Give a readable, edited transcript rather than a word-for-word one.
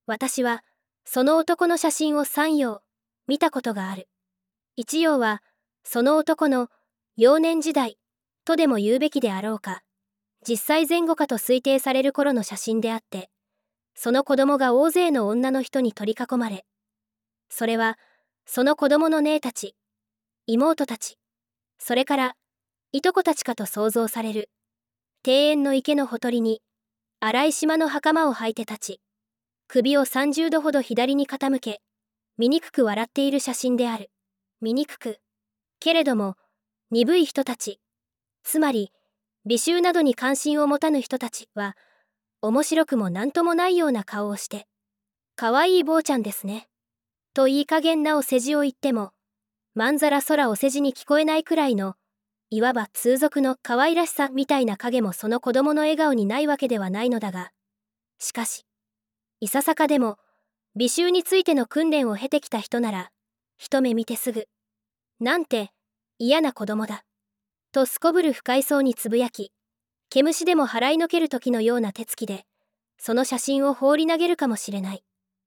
私は、その男の写真を3葉、見たことがある。1葉は、その男の、幼年時代、とでも言うべきであろうか、10歳前後かと推定される頃の写真であって、その子供が大勢の女の人に取り囲まれ、それは、その子供の姉たち、妹たち、それから、いとこたちかと想像される。庭園の池のほとりに、荒い縞の袴を履いて立ち、首を30度ほど左に傾け、醜く笑っている写真である。醜く、けれども、鈍い人たち、つまり、美醜などに関心を持たぬ人たちは、面白くもなんともないような顔をして、かわいい坊ちゃんですね。といい加減なお世辞を言っても、まんざら空お世辞に聞こえないくらいの、いわば通俗の可愛らしさみたいな影もその子供の笑顔にないわけではないのだが、しかし、いささかでも、美醜についての訓練を経てきた人なら、一目見てすぐ、なんて嫌な子供だ、とすこぶる不快そうにつぶやき、毛虫でも払いのける時のような手つきで、その写真を放り投げるかもしれない。